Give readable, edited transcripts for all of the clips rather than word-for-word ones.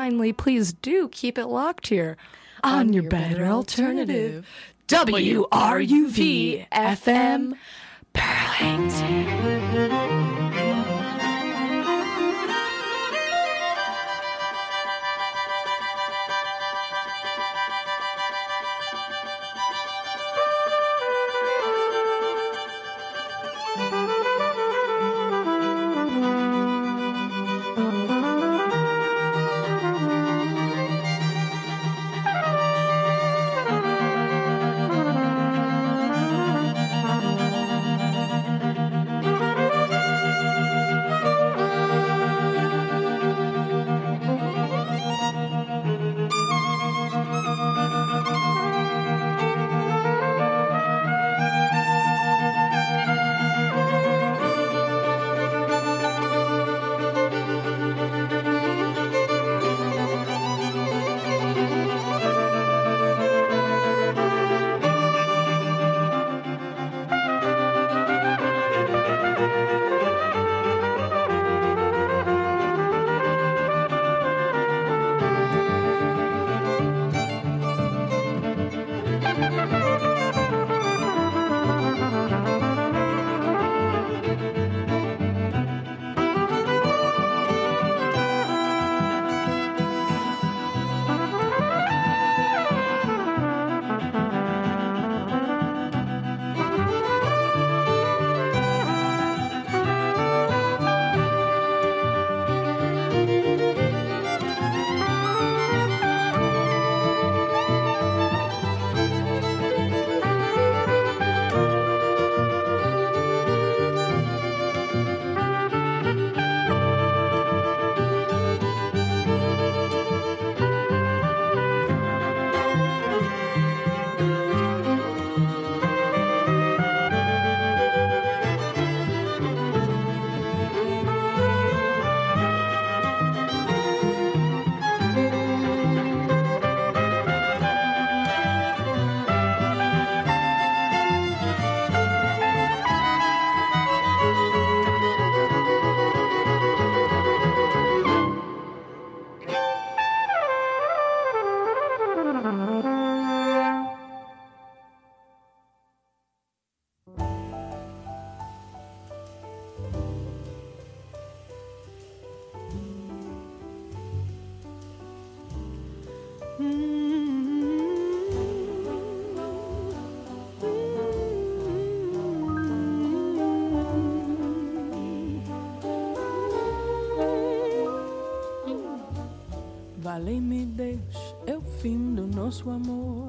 kindly, please do keep it locked here on your better alternative. WRUV FM Burlington. Vale-me Deus, é o fim do nosso amor.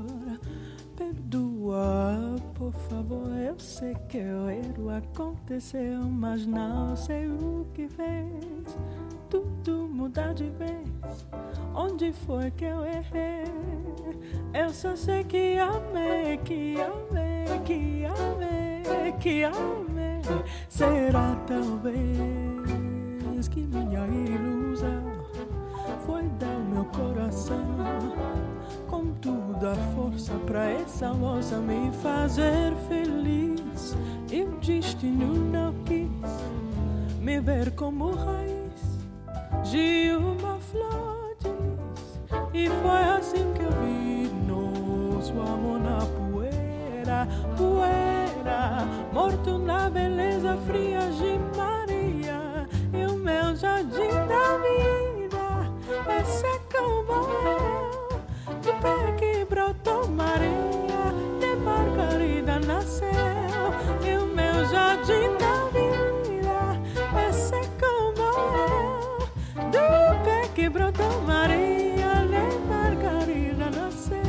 Perdoa, por favor, eu sei que o erro aconteceu, mas não sei o que fez tudo mudar de vez. Onde foi que eu errei? Eu só sei que amei, que amei, que amei, que amei. Será talvez que minha ilusão foi dar o meu coração com toda a força pra essa moça me fazer feliz. E o destino não quis me ver como raiz de uma flor de lis. E foi assim que eu vi nosso amor na poeira, poeira, morto na beleza fria de Maria. E o meu jardim da vida esse é como eu, do pé que brotou Maria, de Margarida nasceu. E o meu jardim da vida esse é como eu, do pé que brotou Maria, de Margarida nasceu.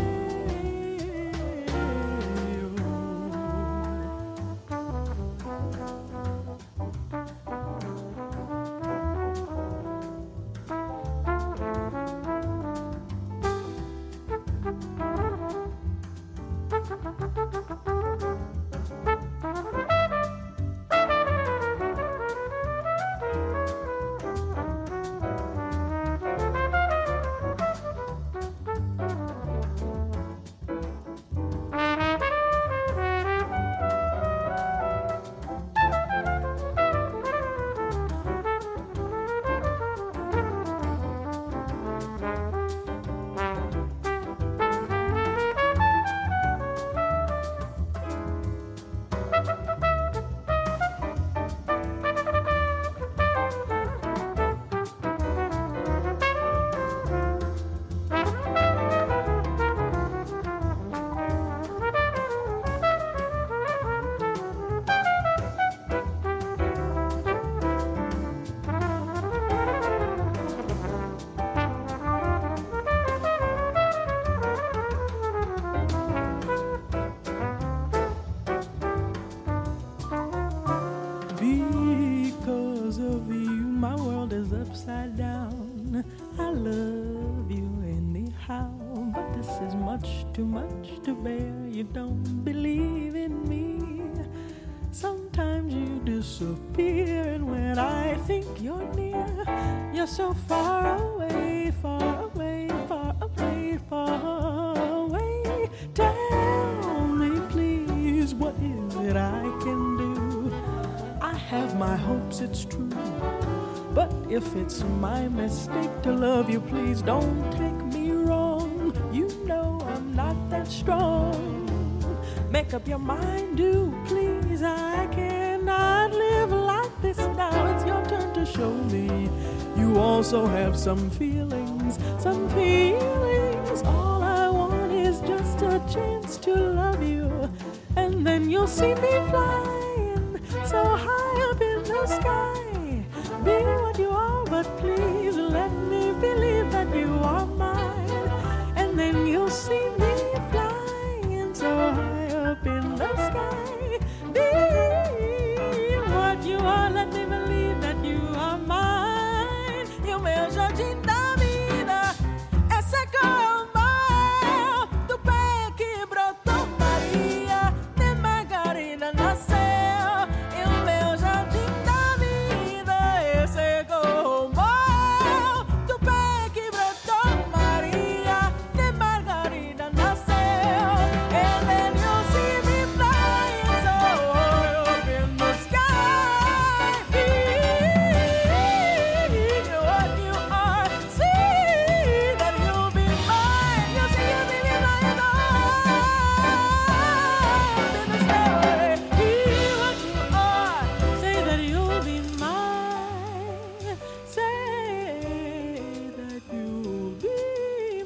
my world is upside down. I love you anyhow, but this is much too much to bear. You don't believe in me. Sometimes you disappear, and when I think you're near, you're so far away, far away, far away, far away. Tell me, please, what is it I can do? I have my hopes, it's true, but if it's my mistake to love you, please don't take me wrong. You know I'm not that strong. Make up your mind, do please. I cannot live like this now. It's your turn to show me you also have some feelings, some feelings. All I want is just a chance to love you, and then you'll see me flying so high up in the sky. Be what you are, but please let me believe that you are mine, and then you'll see me flying so high up in the sky. Be what you are, let me believe that you are mine. E o meu jardim da vida é seco mal do pé que brotou Maria, de Margarida nasceu. E o meu jardim da vida é seco mal do pé que brotou Maria, de Margarida nasceu. And then you'll see me flying so high up in the sky. Be what you are, see that you'll be mine. You'll see me flying up in the sky. Be what you are, say that you'll be mine. Say that you'll be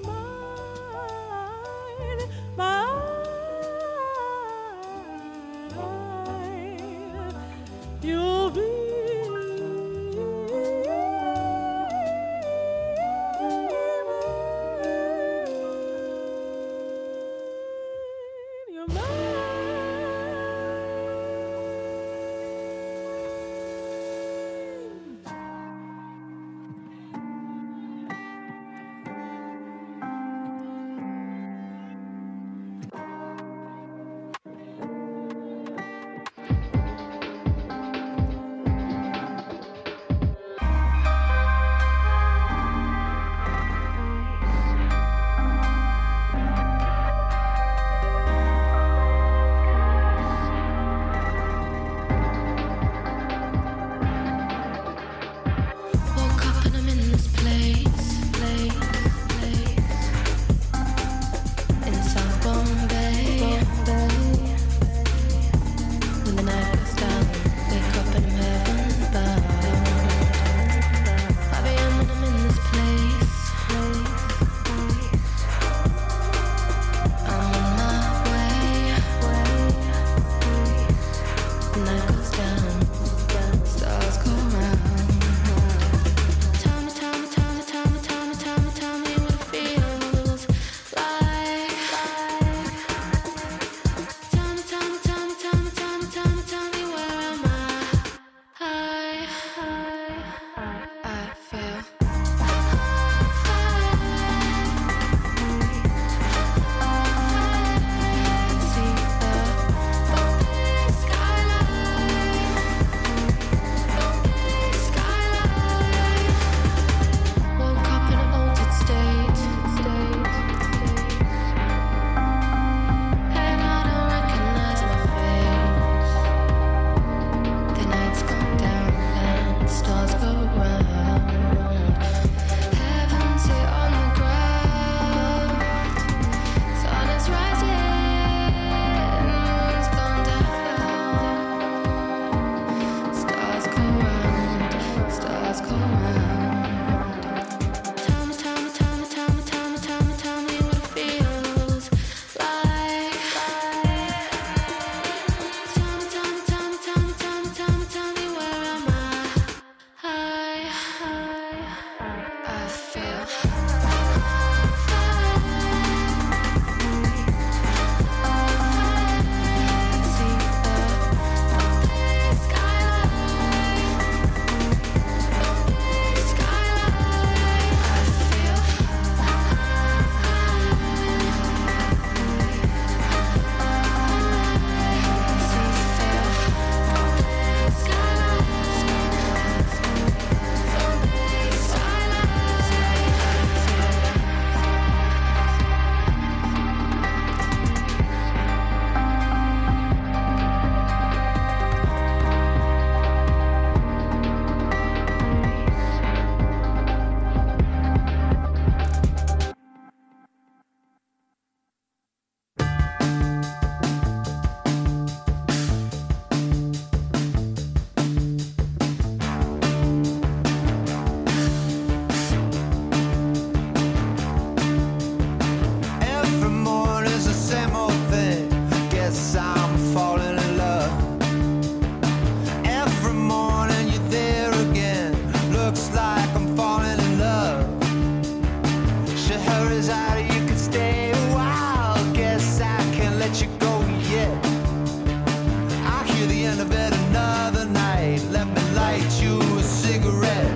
mine, mine. You'll be mine. You're mine. Woke up and I'm in this place, in South Bombay. When the night goes down, wake up and I'm heaven bound. 5 a.m. when I'm in this place, I'm on my way. The night goes down, stars go round. Tell me what it feels like. Tell me where am I? I feel. See the skyline. Woke up in an altered state, and I don't recognize my face. The nights go down and stars go light you a cigarette.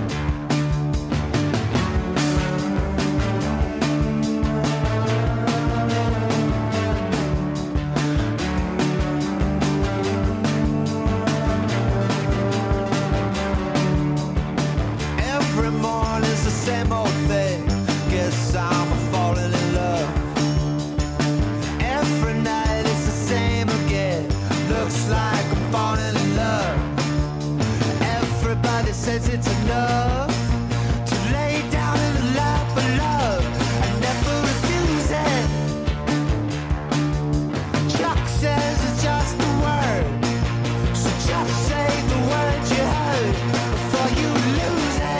Every morning's the same old thing. Guess I'm falling in love. Every night it's the same again. Looks like I'm falling in love. Everybody says it's enough to lay down in the lap of love. I never refuse it. Chuck says it's just a word, so just say the word you heard before you lose it.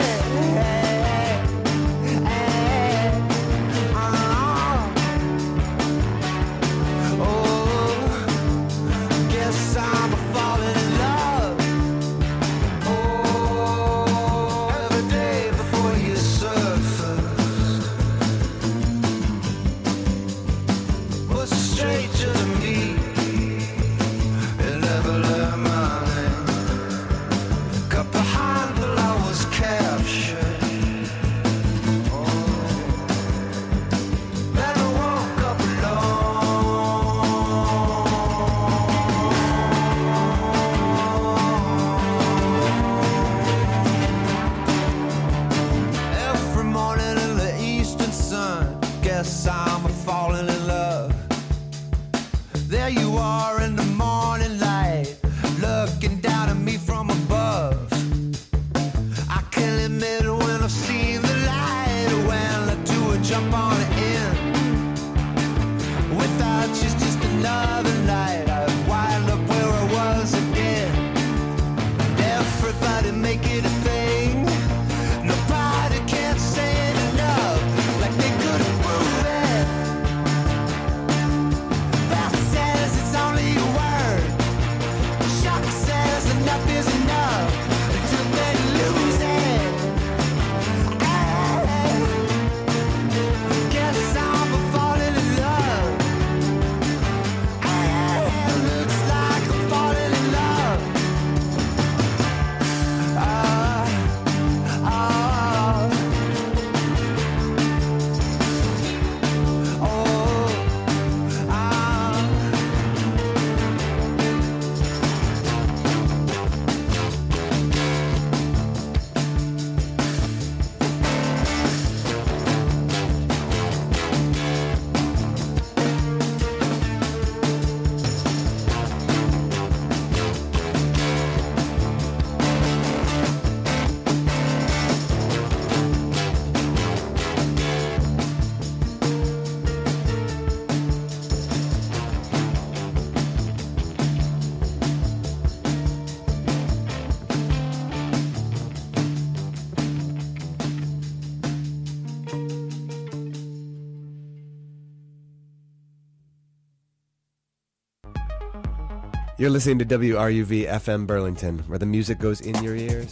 Guess I'm falling in love. Every day before you surface was a stranger to me. It never learned my name. Got behind till I was captured. Then I woke up every morning in the eastern sun. Guess I'm falling in love. There you are in the morning light, looking down at me from above. I can't admit when I've seen the light, when I do a jump on it in. Without you's just another night. I've wind up where I was again. Everybody make it a thing. Nobody can say it enough, like they could prove it. Beth says it's only a word. Chuck says enough is enough until they lose it. Guess I'm falling in love. Looks like I'm falling in love. You're listening to WRUV FM Burlington, where the music goes in your ears.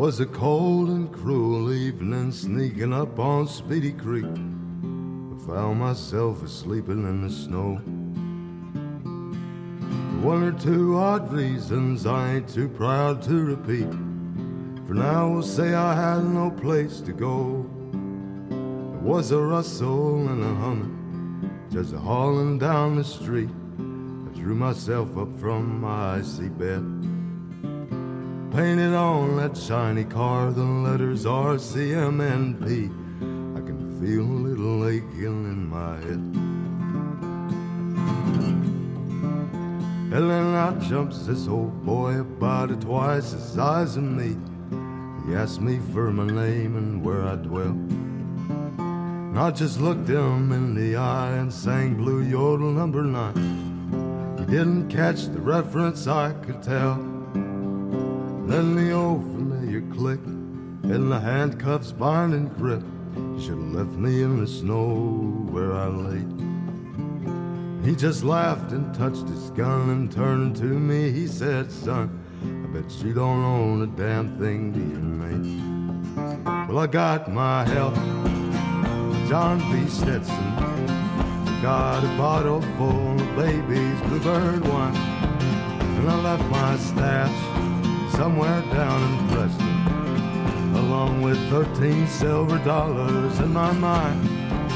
Was a cold and cruel evening, sneaking up on Speedy Creek. I found myself asleep in the snow. For one or two odd reasons I ain't too proud to repeat. For now we'll say I had no place to go. There was a rustle and a humming, just hauling down the street. I drew myself up from my icy bed. Painted on that shiny car, the letters RCMNP. I can feel a little aching in my head. And then out jumps this old boy about twice the size of me. He asked me for my name and where I dwell. And I just looked him in the eye and sang Blue Yodel number 9. He didn't catch the reference, I could tell. Then the old familiar click and the handcuffs bind and grip. He should have left me in the snow where I lay. He just laughed and touched his gun and turned to me. He said, son, I bet you don't own a damn thing to your name. Well, I got my help, John B. Stetson. Got a bottle full of baby's bluebird wine. And I left my stash somewhere down in Preston, along with 13 silver dollars in my mind.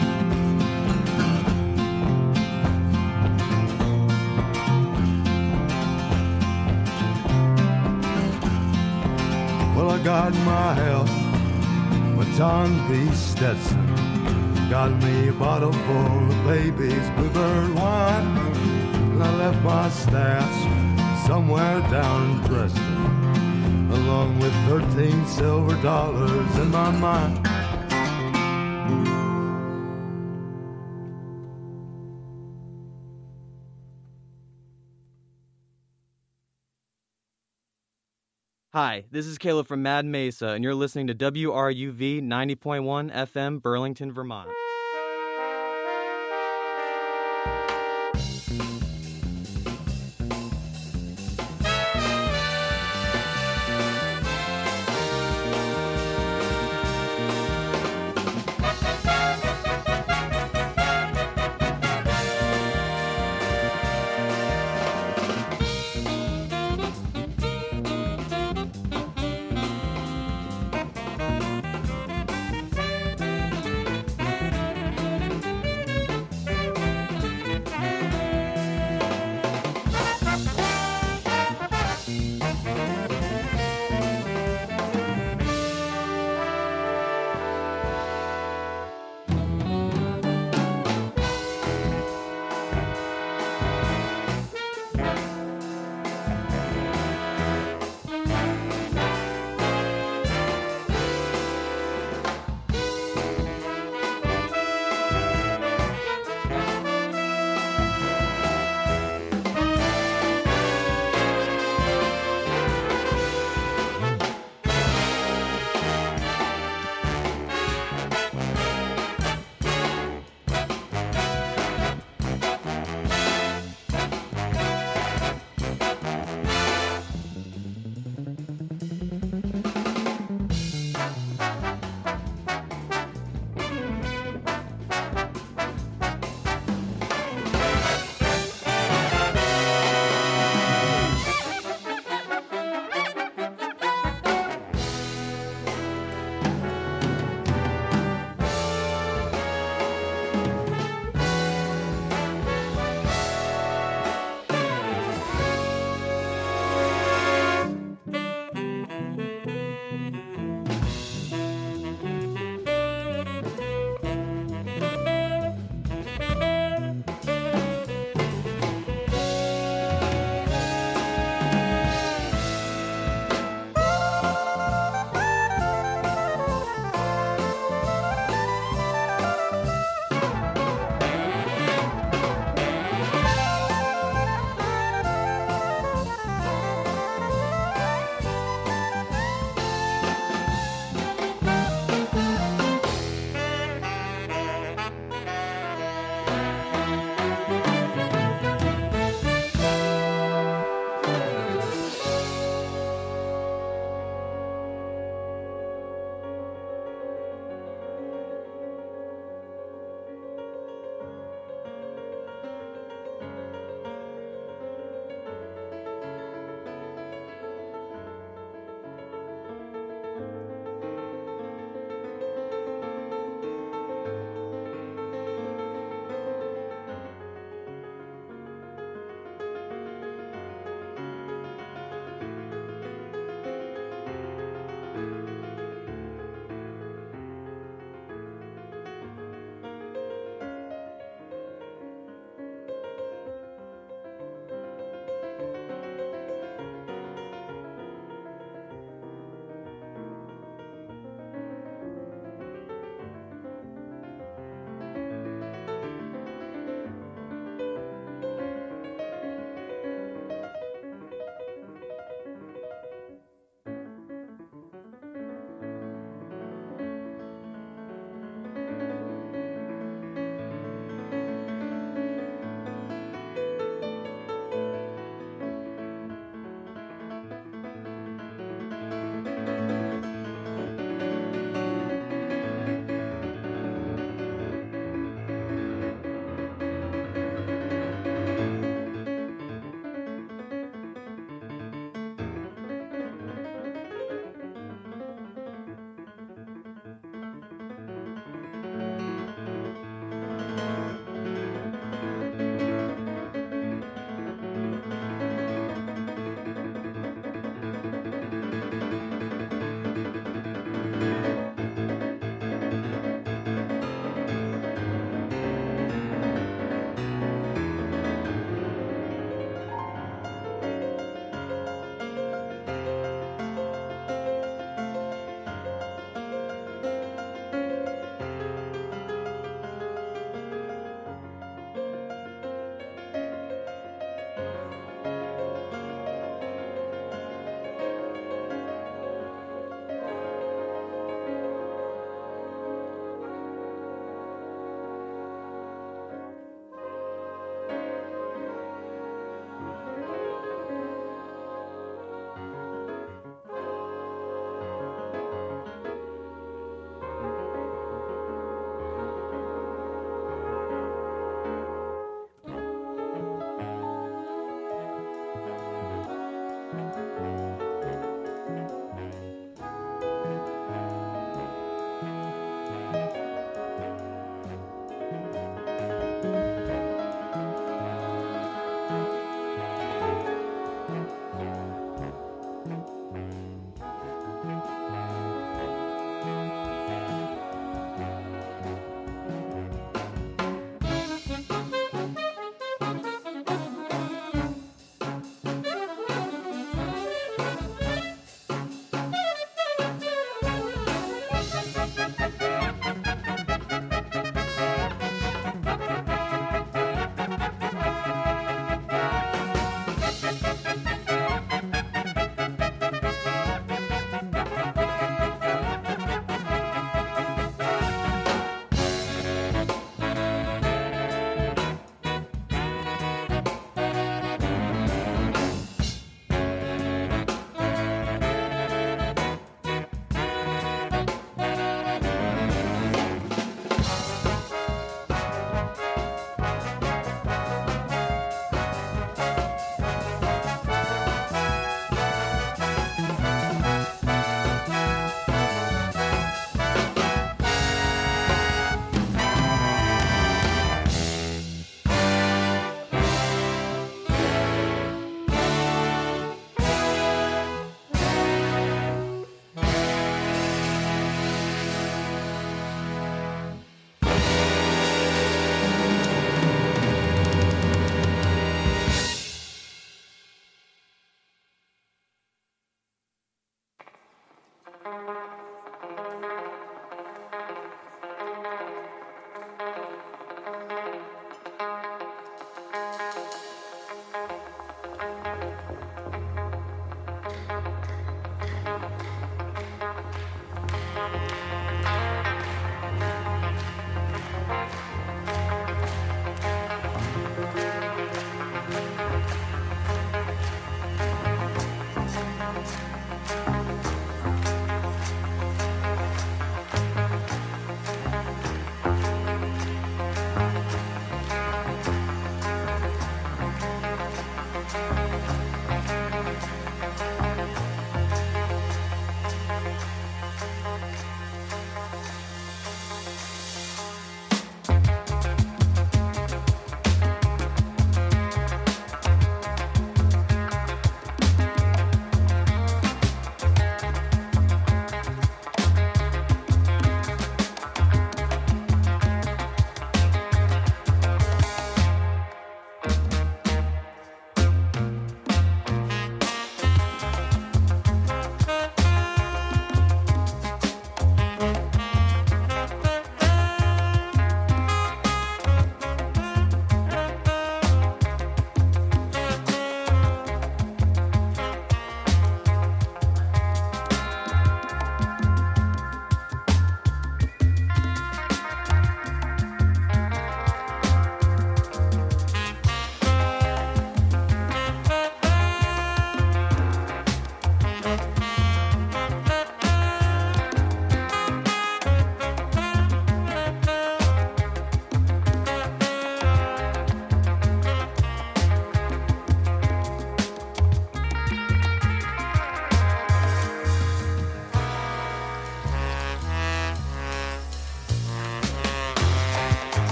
Well, I got my help with John B. Stetson. Got me a bottle full of baby's bluebird wine. And I left my stash somewhere down in Preston, along with 13 silver dollars in my mind. Hi, this is Caleb from Mad Mesa, and you're listening to WRUV 90.1 FM, Burlington, Vermont.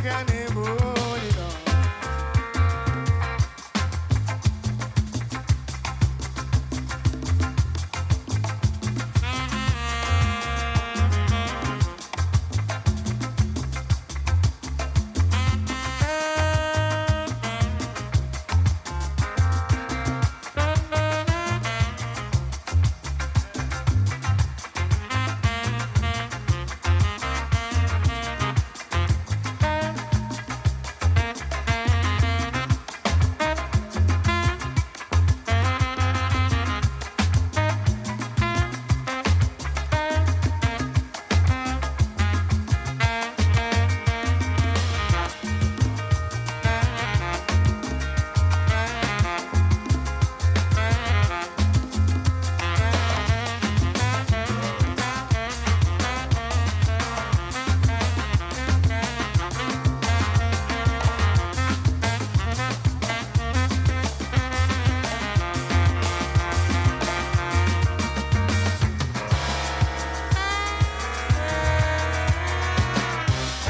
can